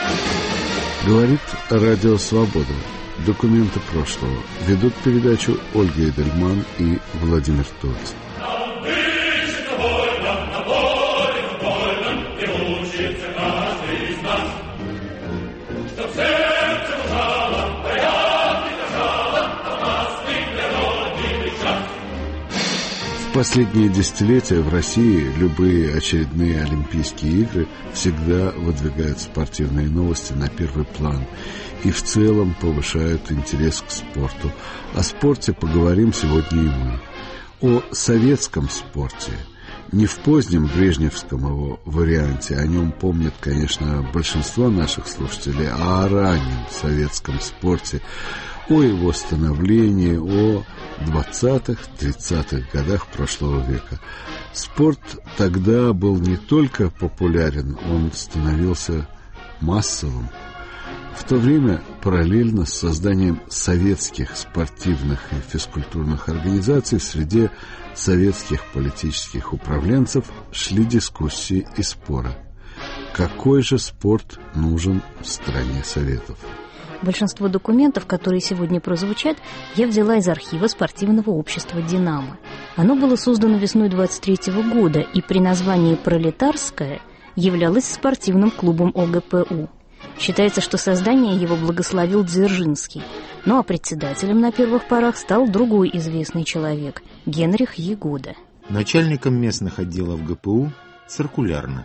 Говорит Радио Свобода. Документы прошлого. Ведут передачу Ольга Эдельман и Владимир Тольц. В последние десятилетия в России любые очередные Олимпийские игры всегда выдвигают спортивные новости на первый план и в целом повышают интерес к спорту. О спорте поговорим сегодня и мы. О советском спорте. Не в позднем брежневском его варианте, о нем помнят, конечно, большинство наших слушателей, а о раннем советском спорте, о его становлении, о 20-х, 30-х годах прошлого века. Спорт тогда был не только популярен, он становился массовым. В то время параллельно с созданием советских спортивных и физкультурных организаций в среде советских политических управленцев шли дискуссии и споры. Какой же спорт нужен в стране Советов? Большинство документов, которые сегодня прозвучат, я взяла из архива спортивного общества «Динамо». Оно было создано весной 23 года и при названии «Пролетарское» являлось спортивным клубом ОГПУ. Считается, что создание его благословил Дзержинский. Ну а председателем на первых порах стал другой известный человек – Генрих Ягода. Начальником местных отделов ГПУ циркулярно,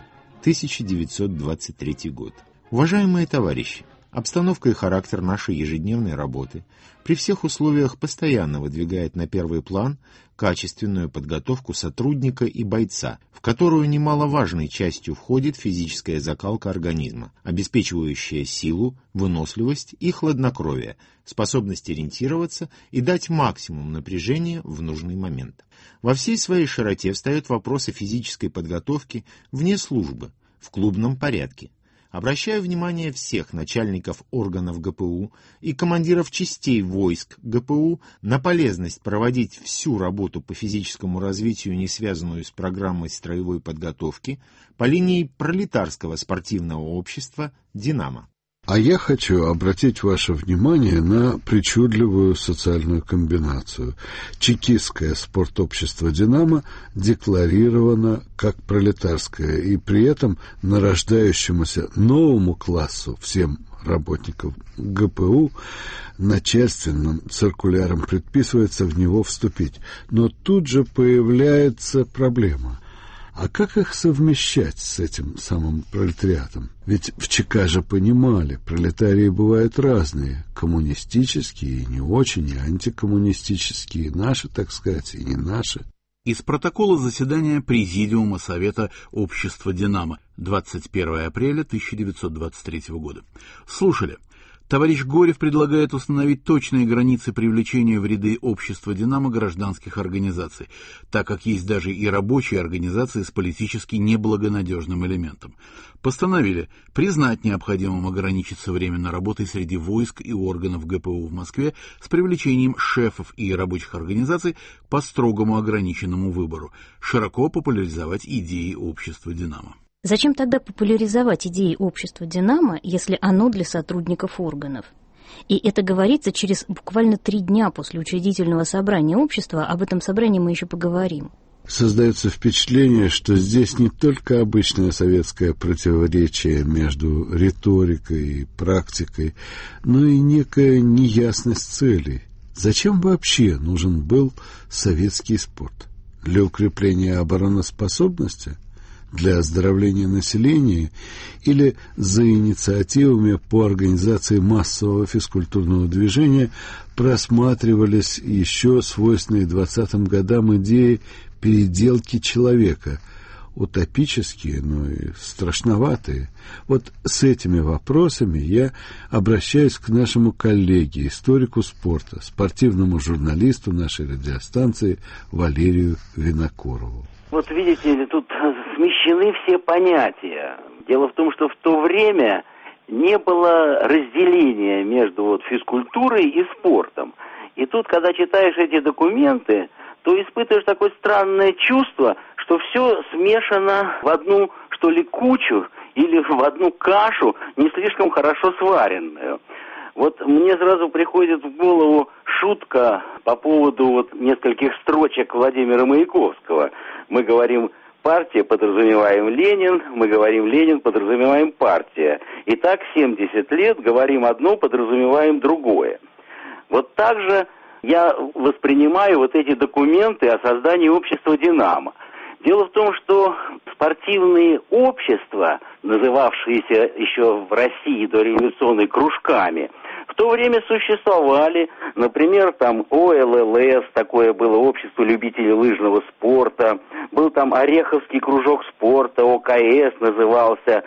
1923 год. Уважаемые товарищи, обстановка и характер нашей ежедневной работы при всех условиях постоянно выдвигает на первый план качественную подготовку сотрудника и бойца, в которую немаловажной частью входит физическая закалка организма, обеспечивающая силу, выносливость и хладнокровие, способность ориентироваться и дать максимум напряжения в нужный момент. Во всей своей широте встает вопрос о физической подготовке вне службы, в клубном порядке. Обращаю внимание всех начальников органов ГПУ и командиров частей войск ГПУ на полезность проводить всю работу по физическому развитию, не связанную с программой строевой подготовки, по линии пролетарского спортивного общества «Динамо». А я хочу обратить ваше внимание на причудливую социальную комбинацию. Чекистское спортобщество «Динамо» декларировано как пролетарское, и при этом нарождающемуся новому классу, всем работникам ГПУ, начальственным циркуляром предписывается в него вступить. Но тут же появляется проблема. А как их совмещать с этим самым пролетариатом? Ведь в ЧК же понимали, пролетарии бывают разные, коммунистические и не очень, и антикоммунистические, наши, так сказать, и не наши. Из протокола заседания Президиума Совета Общества «Динамо» 21 апреля 1923 года. Слушали. Товарищ Горев предлагает установить точные границы привлечения в ряды общества «Динамо» гражданских организаций, так как есть даже и рабочие организации с политически неблагонадежным элементом. Постановили признать необходимым ограничиться временно работой среди войск и органов ГПУ в Москве с привлечением шефов и рабочих организаций по строгому ограниченному выбору, широко популяризовать идеи общества «Динамо». Зачем тогда популяризовать идеи общества «Динамо», если оно для сотрудников органов? И это говорится через буквально 3 дня после учредительного собрания общества, об этом собрании мы еще поговорим. Создается впечатление, что здесь не только обычное советское противоречие между риторикой и практикой, но и некая неясность целей. Зачем вообще нужен был советский спорт? Для укрепления обороноспособности? Для оздоровления населения или за инициативами по организации массового физкультурного движения просматривались еще свойственные 20-м годам идеи переделки человека, утопические, но и страшноватые. Вот с этими вопросами я обращаюсь к нашему коллеге, историку спорта, спортивному журналисту нашей радиостанции Валерию Винокурову. Вот видите ли, тут смещены все понятия. Дело в том, что в то время не было разделения между физкультурой и спортом. И тут, когда читаешь эти документы, то испытываешь такое странное чувство, что все смешано в одну, что ли, кучу, или в одну кашу, не слишком хорошо сваренную. Вот мне сразу приходит в голову шутка по поводу вот нескольких строчек Владимира Маяковского. Мы говорим партия, подразумеваем Ленин, мы говорим Ленин, подразумеваем партия. И так 70 лет говорим одно, подразумеваем другое. Вот так же я воспринимаю вот эти документы о создании общества «Динамо». Дело в том, что спортивные общества, называвшиеся еще в России дореволюционными кружками, в то время существовали. Например, там ОЛЛС, такое было общество любителей лыжного спорта, был там Ореховский кружок спорта, ОКС назывался,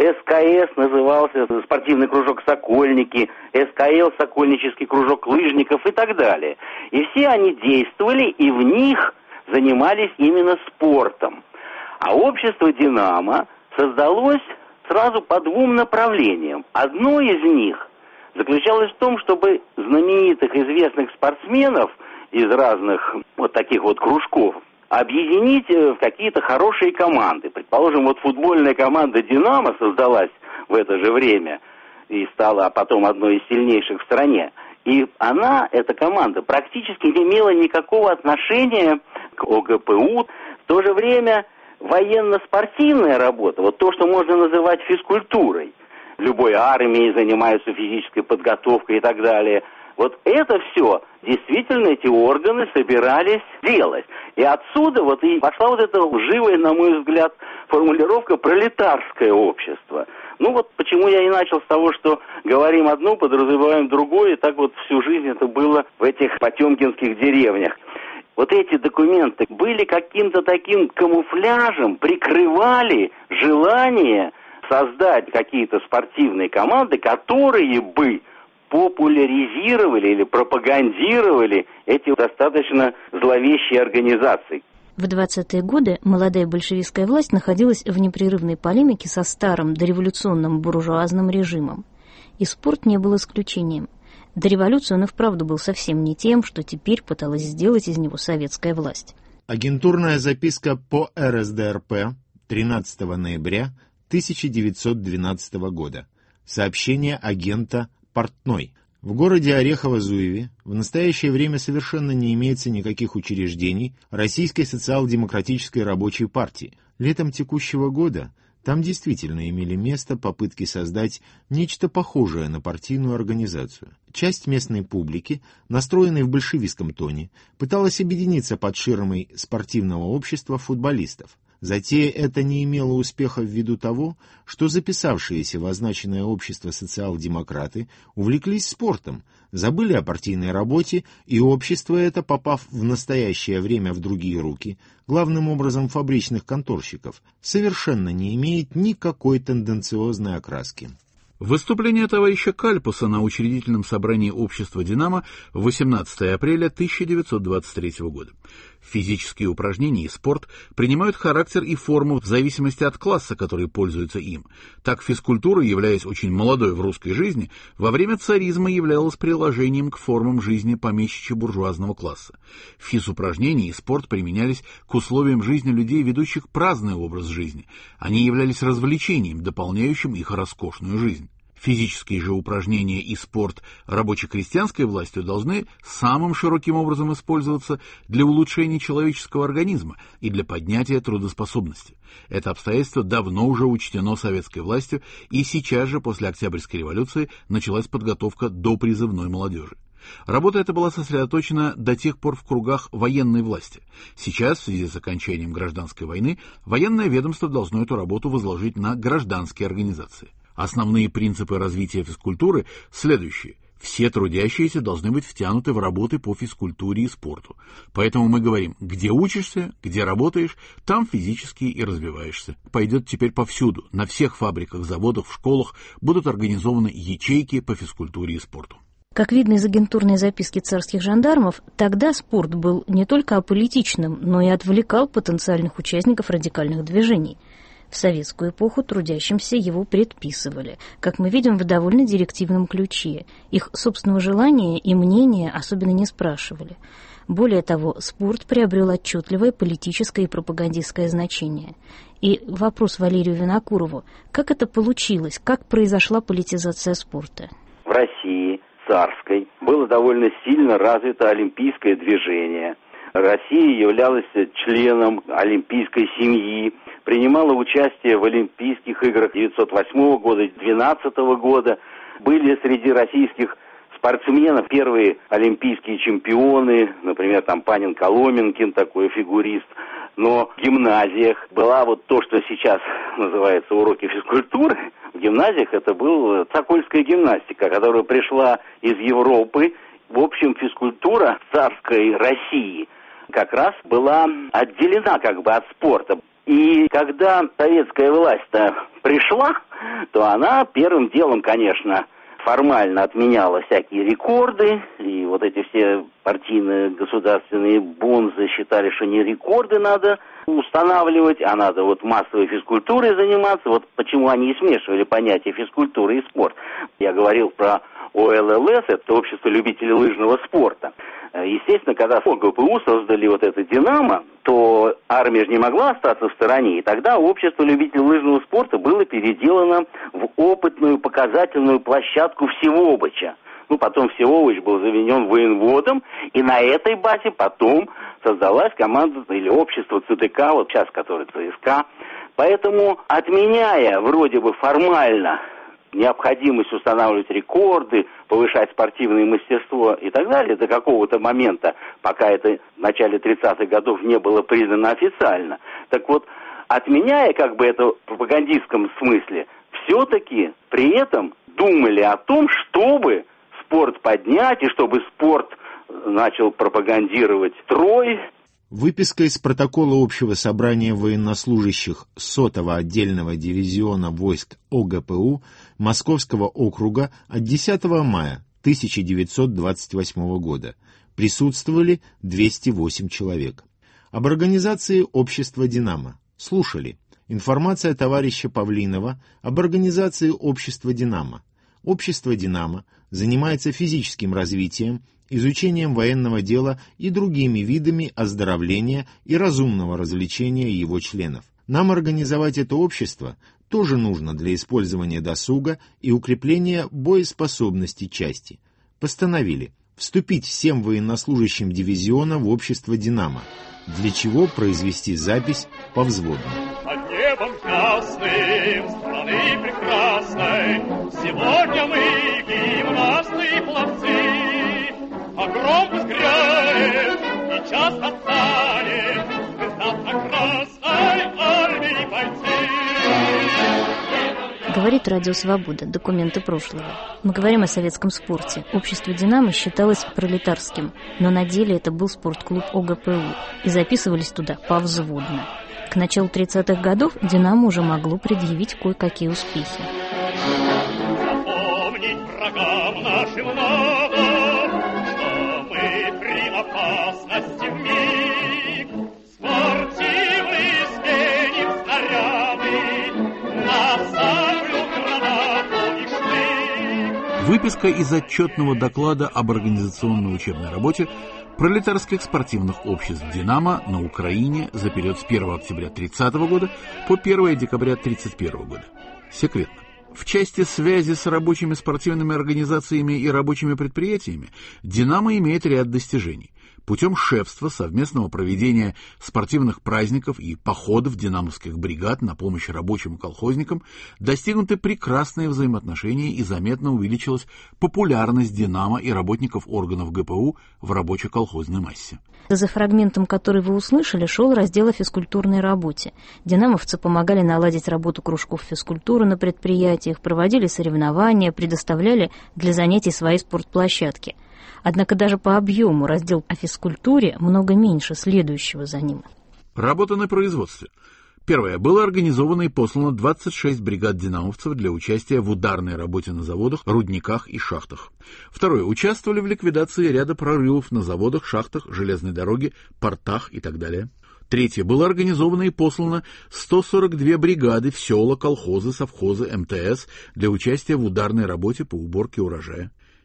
СКС назывался спортивный кружок «Сокольники», СКЛ сокольнический кружок лыжников и так далее. И все они действовали, и в них занимались именно спортом. А общество «Динамо» создалось сразу по двум направлениям. Одно из них заключалось в том, чтобы знаменитых известных спортсменов из разных вот таких вот кружков объединить в какие-то хорошие команды. Предположим, вот футбольная команда «Динамо» создалась в это же время и стала потом одной из сильнейших в стране. И она, эта команда, практически не имела никакого отношения к ОГПУ. В то же время военно-спортивная работа, вот то, что можно называть физкультурой, любой армии занимаются физической подготовкой и так далее, вот это все действительно эти органы собирались делать. И отсюда вот и пошла вот эта лживая, на мой взгляд, формулировка «пролетарское общество». Ну вот почему я и начал с того, что говорим одно, подразумеваем другое, и так вот всю жизнь это было в этих потемкинских деревнях. Вот эти документы были каким-то таким камуфляжем, прикрывали желание создать какие-то спортивные команды, которые бы популяризировали или пропагандировали эти достаточно зловещие организации. В 20-е годы молодая большевистская власть находилась в непрерывной полемике со старым дореволюционным буржуазным режимом. И спорт не был исключением. До революции он и вправду был совсем не тем, что теперь пыталась сделать из него советская власть. Агентурная записка по РСДРП 13 ноября 1912 года. Сообщение агента Портной. В городе Орехово-Зуеве в настоящее время совершенно не имеется никаких учреждений Российской социал-демократической рабочей партии. Летом текущего года там действительно имели место попытки создать нечто похожее на партийную организацию. Часть местной публики, настроенной в большевистском тоне, пыталась объединиться под ширмой спортивного общества футболистов. Затея эта не имела успеха ввиду того, что записавшиеся в означенное общество социал-демократы увлеклись спортом, забыли о партийной работе, и общество это, попав в настоящее время в другие руки, главным образом фабричных конторщиков, совершенно не имеет никакой тенденциозной окраски. Выступление товарища Кальпуса на учредительном собрании общества «Динамо» 18 апреля 1923 года. Физические упражнения и спорт принимают характер и форму в зависимости от класса, который пользуется им. Так физкультура, являясь очень молодой в русской жизни, во время царизма являлась приложением к формам жизни помещичьо-буржуазного класса. Физупражнения и спорт применялись к условиям жизни людей, ведущих праздный образ жизни. Они являлись развлечением, дополняющим их роскошную жизнь. Физические же упражнения и спорт рабоче-крестьянской властью должны самым широким образом использоваться для улучшения человеческого организма и для поднятия трудоспособности. Это обстоятельство давно уже учтено советской властью, и сейчас же после Октябрьской революции началась подготовка допризывной молодежи. Работа эта была сосредоточена до тех пор в кругах военной власти. Сейчас, в связи с окончанием гражданской войны, военное ведомство должно эту работу возложить на гражданские организации. Основные принципы развития физкультуры следующие. Все трудящиеся должны быть втянуты в работы по физкультуре и спорту. Поэтому мы говорим, где учишься, где работаешь, там физически и развиваешься. Пойдет теперь повсюду. На всех фабриках, заводах, в школах будут организованы ячейки по физкультуре и спорту. Как видно из агентурной записки царских жандармов, тогда спорт был не только аполитичным, но и отвлекал потенциальных участников радикальных движений. В советскую эпоху трудящимся его предписывали, как мы видим, в довольно директивном ключе. Их собственного желания и мнения особенно не спрашивали. Более того, спорт приобрел отчетливое политическое и пропагандистское значение. И вопрос Валерию Винокурову: как это получилось, как произошла политизация спорта? В России царской было довольно сильно развито олимпийское движение. Россия являлась членом олимпийской семьи, принимала участие в Олимпийских играх 1908 года, 1912 года. Были среди российских спортсменов первые олимпийские чемпионы, например, там Панин Коломенкин, такой фигурист. Но в гимназиях была вот то, что сейчас называется уроки физкультуры. В гимназиях это была сокольская гимнастика, которая пришла из Европы. В общем, физкультура царской России как раз была отделена как бы от спорта. И когда советская власть-то пришла, то она первым делом, конечно, формально отменяла всякие рекорды, и вот эти все партийные государственные бонзы считали, что не рекорды надо устанавливать, а надо вот массовой физкультурой заниматься. Вот почему они и смешивали понятия физкультуры и спорт. Я говорил про ОЛЛС, это общество любителей лыжного спорта. Естественно, когда ОГПУ создали вот это «Динамо», то армия же не могла остаться в стороне, и тогда общество любителей лыжного спорта было переделано в опытную показательную площадку Всеволоча. Потом Всеволоч был заменен военводом, и на этой базе потом создалась команда или общество ЦТК, вот сейчас который ЦСКА. Поэтому, отменяя вроде бы формально необходимость устанавливать рекорды, повышать спортивное мастерство и так далее до какого-то момента, пока это в начале 30-х годов не было признано официально. Так вот, отменяя как бы это в пропагандистском смысле, все-таки при этом думали о том, чтобы спорт поднять и чтобы спорт начал пропагандировать строй. Выписка из протокола Общего собрания военнослужащих 100-го отдельного дивизиона войск ОГПУ Московского округа от 10 мая 1928 года. Присутствовали 208 человек. Об организации общества «Динамо» слушали. Информация товарища Павлинова об организации общества «Динамо». Общество «Динамо» занимается физическим развитием, изучением военного дела и другими видами оздоровления и разумного развлечения его членов. Нам организовать это общество тоже нужно для использования досуга и укрепления боеспособности части. Постановили вступить всем военнослужащим дивизиона в общество «Динамо», для чего произвести запись по взводам. Под небом ясным страны прекрасной сегодня мы гимнасты и пловцы. Огром взгрянет и часто станет завтра красной армии бойцы. Говорит Радио Свобода. Документы прошлого. Мы говорим о советском спорте. Общество «Динамо» считалось пролетарским, но на деле это был спортклуб ОГПУ, и записывались туда повзводно. К началу 30-х годов «Динамо» уже могло предъявить кое-какие успехи. Запомнить врагам нашим надо, что мы при опасности вмиг спортивные сменим снаряды на саблю, гранату и штык. Выписка из отчетного доклада об организационно-учебной работе пролетарских спортивных обществ «Динамо» на Украине за период с 1 октября 1930 года по 1 декабря 1931 года. Секретно. В части связи с рабочими спортивными организациями и рабочими предприятиями «Динамо» имеет ряд достижений. Путем шефства, совместного проведения спортивных праздников и походов динамовских бригад на помощь рабочим и колхозникам достигнуты прекрасные взаимоотношения и заметно увеличилась популярность «Динамо» и работников органов ГПУ в рабоче-колхозной массе. За фрагментом, который вы услышали, шел раздел о физкультурной работе. Динамовцы помогали наладить работу кружков физкультуры на предприятиях, проводили соревнования, предоставляли для занятий свои спортплощадки. Однако даже по объему раздел о физкультуре много меньше следующего за ним. Работа на производстве. Первое. Было организовано и послано 26 бригад динамовцев для участия в ударной работе на заводах, рудниках и шахтах. Второе. Участвовали в ликвидации ряда прорывов на заводах, шахтах, железной дороге, портах и так далее. Третье. Было организовано и послано 142 бригады в села, колхозы, совхозы, МТС для участия в ударной работе по уборке урожая.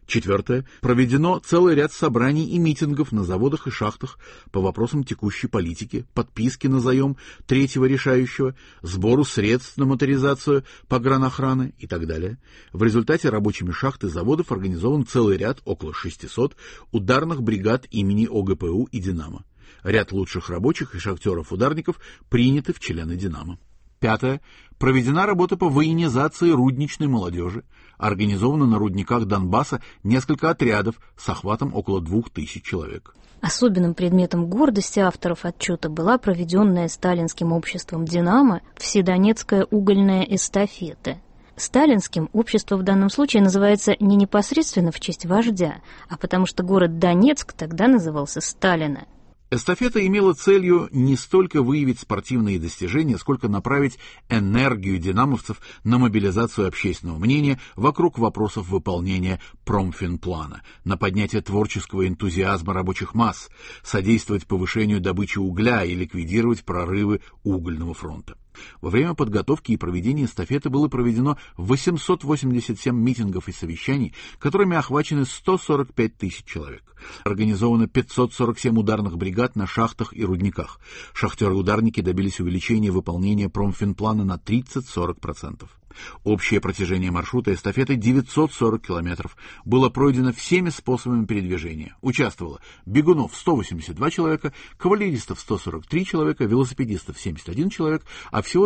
Четвертое. Проведено целый ряд собраний и митингов на заводах и шахтах по вопросам текущей политики, подписки на заем третьего решающего, сбору средств на моторизацию погранохраны и так далее. В результате рабочими шахт и заводов организован целый ряд, около 600, ударных бригад имени ОГПУ и «Динамо». Ряд лучших рабочих и шахтеров-ударников приняты в члены «Динамо». Пятое. Проведена работа по военизации рудничной молодежи. Организовано на рудниках Донбасса несколько отрядов с охватом около 2000 человек. Особенным предметом гордости авторов отчета была проведенная сталинским обществом «Динамо» Вседонецкая угольная эстафета. Сталинским общество в данном случае называется не непосредственно в честь вождя, а потому что город Донецк тогда назывался Сталина. Эстафета имела целью не столько выявить спортивные достижения, сколько направить энергию динамовцев на мобилизацию общественного мнения вокруг вопросов выполнения промфинплана, на поднятие творческого энтузиазма рабочих масс, содействовать повышению добычи угля и ликвидировать прорывы угольного фронта. Во время подготовки и проведения эстафеты было проведено 887 митингов и совещаний, которыми охвачены 145 тысяч человек. Организовано 547 ударных бригад на шахтах и рудниках. Шахтеры-ударники добились увеличения выполнения промфинплана на 30-40%. Общее протяжение маршрута эстафеты 940 километров. Было пройдено всеми способами передвижения. Участвовало бегунов 182 человека, кавалеристов 143 человека, велосипедистов 71 человек, а всего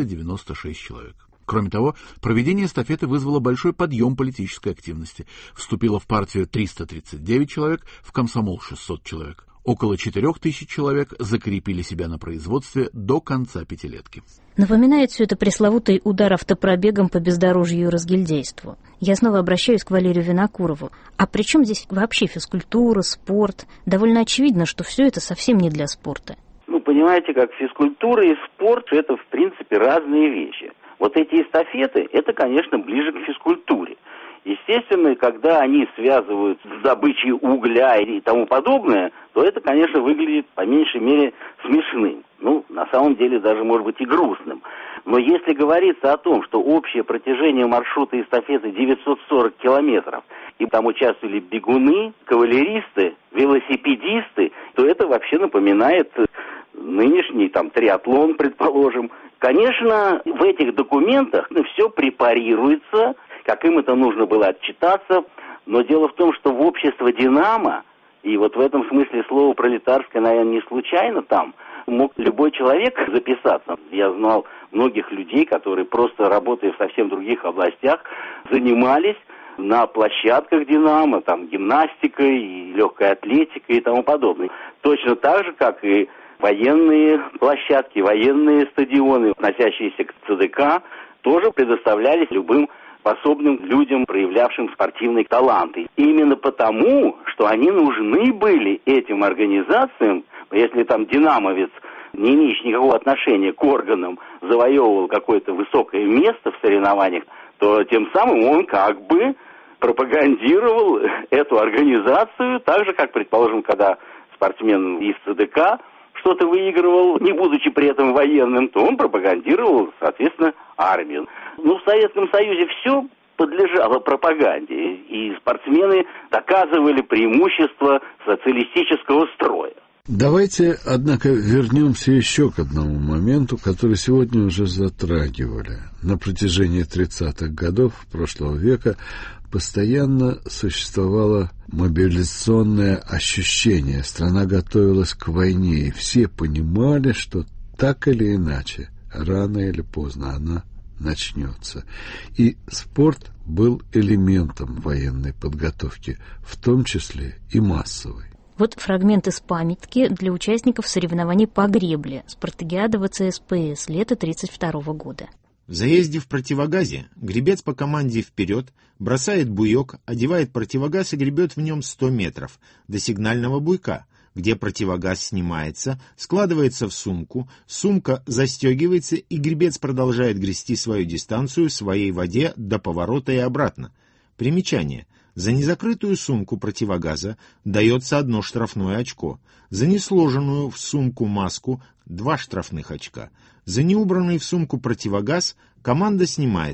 396 человек. Кроме того, проведение эстафеты вызвало большой подъем политической активности. Вступило в партию 339 человек, в комсомол 600 человек. Около 4000 человек закрепили себя на производстве до конца пятилетки. Напоминает все это пресловутый удар автопробегом по бездорожью и разгильдейству. Я снова обращаюсь к Валерию Винокурову. А при чем здесь вообще физкультура, спорт? Довольно очевидно, что все это совсем не для спорта. Понимаете, как физкультура и спорт – это, в принципе, разные вещи. Вот эти эстафеты – это, конечно, ближе к физкультуре. Естественно, когда они связывают с добычей угля и тому подобное, то это, конечно, выглядит по меньшей мере смешным. На самом деле даже, может быть, и грустным. Но если говорится о том, что общее протяжение маршрута эстафеты 940 километров, и там участвовали бегуны, кавалеристы, велосипедисты, то это вообще напоминает нынешний триатлон, предположим. Конечно, в этих документах все препарируется, как им это нужно было отчитаться, но дело в том, что в общество «Динамо», и вот в этом смысле слово «пролетарское», наверное, не случайно там, мог любой человек записаться. Я знал многих людей, которые просто работая в совсем других областях, занимались на площадках «Динамо», гимнастикой, и легкой атлетикой и тому подобное. Точно так же, как и военные площадки, военные стадионы, относящиеся к ЦДК, тоже предоставлялись любым способным людям, проявлявшим спортивные таланты. И именно потому, что они нужны были этим организациям, если динамовец, не имеющий никакого отношения к органам, завоевывал какое-то высокое место в соревнованиях, то тем самым он как бы пропагандировал эту организацию, так же, как, предположим, когда спортсмен из ЦДК что-то выигрывал, не будучи при этом военным, то он пропагандировал, соответственно, армию. В Советском Союзе все подлежало пропаганде, и спортсмены доказывали преимущество социалистического строя. Давайте, однако, вернемся еще к одному моменту, который сегодня уже затрагивали. На протяжении 30-х годов прошлого века постоянно существовало мобилизационное ощущение. Страна готовилась к войне, и все понимали, что так или иначе, рано или поздно она начнется. И спорт был элементом военной подготовки, в том числе и массовой. Вот фрагмент из памятки для участников соревнований по гребле «Спартакиада ВЦСПС» лета 1932 года. В заезде в противогазе гребец по команде вперед бросает буек, одевает противогаз и гребет в нем 100 метров до сигнального буйка, где противогаз снимается, складывается в сумку, сумка застегивается, и гребец продолжает грести свою дистанцию в своей воде до поворота и обратно. Примечание. За незакрытую сумку противогаза дается 1 штрафное очко, за несложенную в сумку маску 2 штрафных очка. За неубранный в сумку противогаз команда снимается.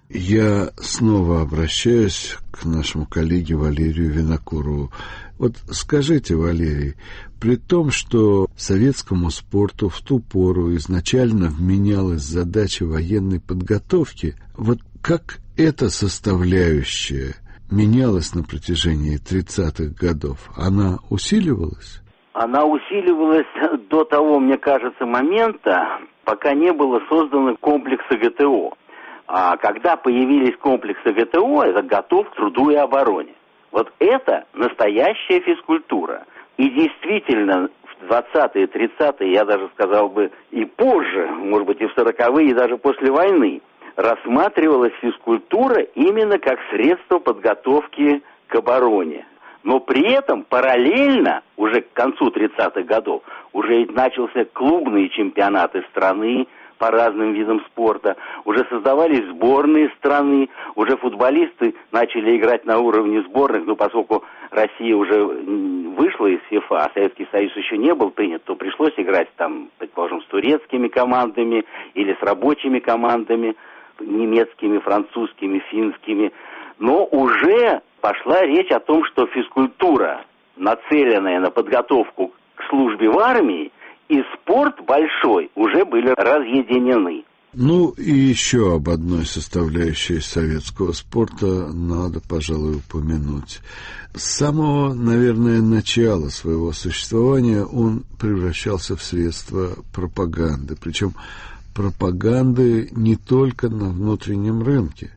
Я снова обращаюсь к нашему коллеге Валерию Винокурову. Вот скажите, Валерий, при том, что советскому спорту в ту пору изначально вменялась задача военной подготовки, вот как эта составляющая менялась на протяжении 30-х годов? Она усиливалась? Она усиливалась до того, мне кажется, момента, пока не было создано комплекса ГТО. А когда появились комплексы ГТО, это готов к труду и обороне. Вот это настоящая физкультура. И действительно, в 20-е, 30-е, я даже сказал бы и позже, может быть и в 40-е, и даже после войны, рассматривалась физкультура именно как средство подготовки к обороне. Но при этом параллельно, уже к концу 30-х годов, уже ведь начался клубные чемпионаты страны по разным видам спорта, уже создавались сборные страны, уже футболисты начали играть на уровне сборных, но поскольку Россия уже вышла из ФИФА, а Советский Союз еще не был принят, то пришлось играть там, предположим, с турецкими командами или с рабочими командами, немецкими, французскими, финскими. Но уже пошла речь о том, что физкультура, нацеленная на подготовку к службе в армии, и спорт большой уже были разъединены. Ну и еще об одной составляющей советского спорта надо, пожалуй, упомянуть. С самого, наверное, начала своего существования он превращался в средство пропаганды. Причем пропаганды не только на внутреннем рынке.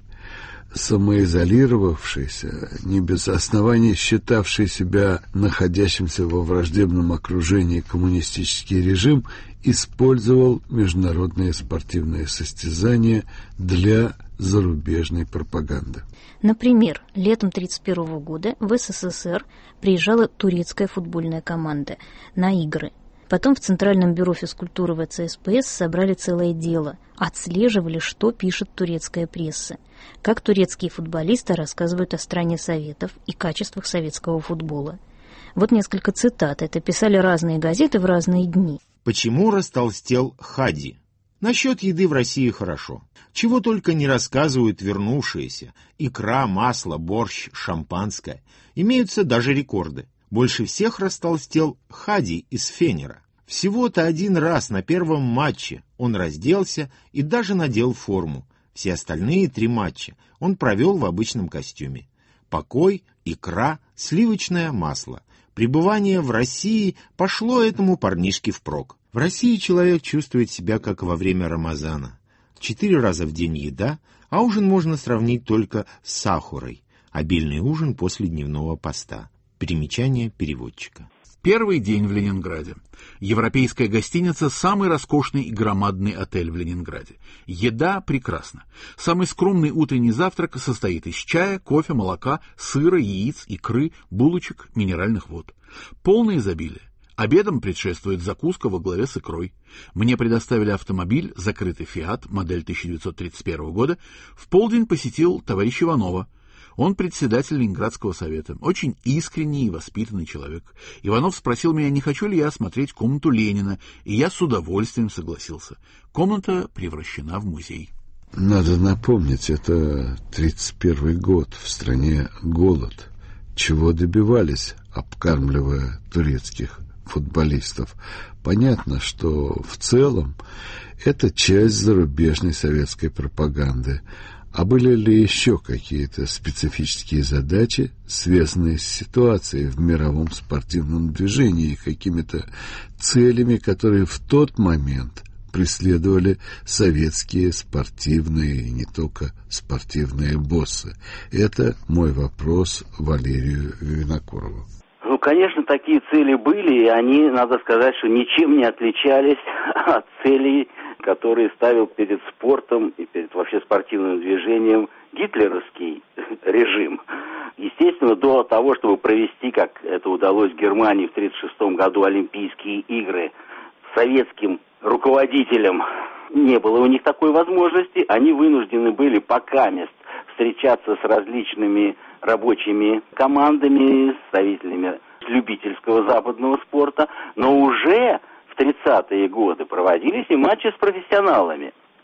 Самоизолировавшийся, не без оснований считавший себя находящимся во враждебном окружении коммунистический режим использовал международные спортивные состязания для зарубежной пропаганды. Например, летом 1931 года в СССР приезжала турецкая футбольная команда на игры. Потом в Центральном бюро физкультуры ВЦСПС собрали целое дело, отслеживали, что пишет турецкая пресса, как турецкие футболисты рассказывают о стране Советов и качествах советского футбола. Вот несколько цитат, это писали разные газеты в разные дни. Почему растолстел Хади? Насчет еды в России хорошо. Чего только не рассказывают вернувшиеся. Икра, масло, борщ, шампанское. Имеются даже рекорды. Больше всех растолстел Хади из Фенера. Всего-то один раз на первом матче он разделся и даже надел форму. Все остальные 3 матча он провел в обычном костюме. Покой, икра, сливочное масло. Пребывание в России пошло этому парнишке впрок. В России человек чувствует себя как во время Рамазана. 4 раза в день еда, а ужин можно сравнить только с сахурой. Обильный ужин после дневного поста. Примечание переводчика. Первый день в Ленинграде. Европейская гостиница – самый роскошный и громадный отель в Ленинграде. Еда прекрасна. Самый скромный утренний завтрак состоит из чая, кофе, молока, сыра, яиц, икры, булочек, минеральных вод. Полное изобилие. Обедом предшествует закуска во главе с икрой. Мне предоставили автомобиль, закрытый «Фиат», модель 1931 года. В полдень посетил товарищ Иванова. Он председатель Ленинградского совета, очень искренний и воспитанный человек. Иванов спросил меня, не хочу ли я осмотреть комнату Ленина, и я с удовольствием согласился. Комната превращена в музей. Надо напомнить, это 1931 год, в стране голод. Чего добивались, обкармливая турецких футболистов? Понятно, что в целом это часть зарубежной советской пропаганды. А были ли еще какие-то специфические задачи, связанные с ситуацией в мировом спортивном движении, какими-то целями, которые в тот момент преследовали советские спортивные и не только спортивные боссы? Это мой вопрос Валерию Винокурову. Ну, конечно, такие цели были, и они, надо сказать, что ничем не отличались от целей, которые ставил перед спортом и перед вообще спортивным движением гитлеровский режим. Естественно, до того, чтобы провести, как это удалось Германии в 1936 году, Олимпийские игры, советским руководителям не было у них такой возможности. Они вынуждены были покамест встречаться с различными рабочими командами, с представителями любительского западного спорта, но уже в 30-е годы проводились и матчи с профессионалами.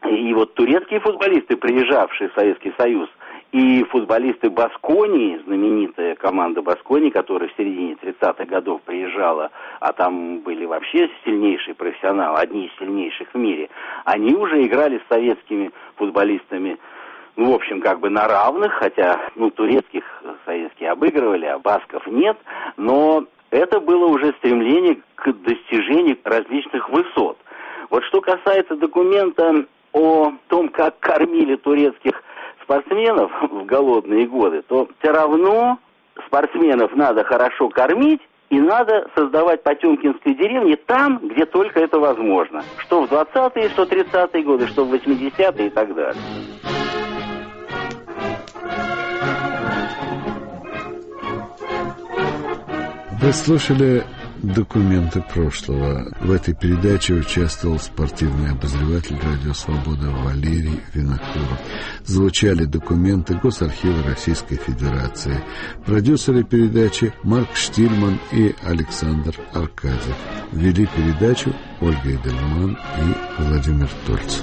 И вот турецкие футболисты, приезжавшие в Советский Союз, и футболисты Басконии, знаменитая команда Басконии, которая в середине 30-х годов приезжала, а там были вообще сильнейшие профессионалы, одни из сильнейших в мире, они уже играли с советскими футболистами, ну, в общем, как бы на равных, хотя, ну, турецких советские обыгрывали, а басков нет, но это было уже стремление к достижению различных высот. Вот что касается документа о том, как кормили турецких спортсменов в голодные годы, то все равно спортсменов надо хорошо кормить, и надо создавать потемкинские деревни там, где только это возможно. Что в 20-е, что 30-е годы, что в 80-е и так далее. Вы слушали «Документы прошлого». В этой передаче участвовал спортивный обозреватель «Радио Свобода» Валерий Винокуров. Звучали документы Госархива Российской Федерации. Продюсеры передачи Марк Штильман и Александр Аркадьев. Вели передачу Ольга Эдельман и Владимир Тольц.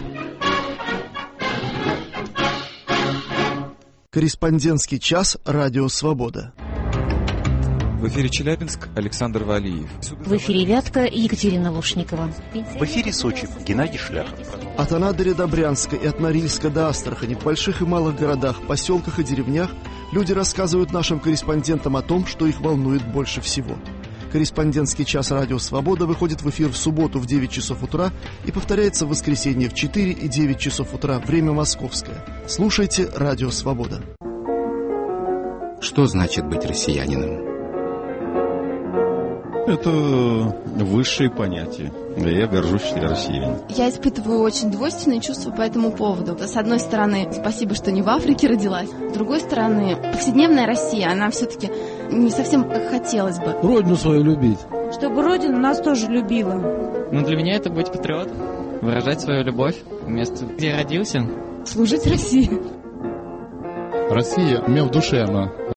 Корреспондентский час «Радио Свобода». В эфире Челябинск, Александр Валиев. В эфире Вятка, Екатерина Лушникова. В эфире Сочи, Геннадий Шляхов. От Анадыря до Брянска и от Норильска до Астрахани в больших и малых городах, поселках и деревнях люди рассказывают нашим корреспондентам о том, что их волнует больше всего. Корреспондентский час «Радио Свобода» выходит в эфир в субботу в 9 часов утра и повторяется в воскресенье в 4 и 9 часов утра, время московское. Слушайте «Радио Свобода». Что значит быть россиянином? Это высшее понятие. Я горжусь, что я россиянин. Я испытываю очень двойственные чувства по этому поводу. С одной стороны, спасибо, что не в Африке родилась. С другой стороны, повседневная Россия, она все-таки не совсем как хотелось бы. Родину свою любить. Чтобы Родина нас тоже любила. Ну, для меня это быть патриотом. Выражать свою любовь в место, где я родился. Служить России. Россия у меня в душе она.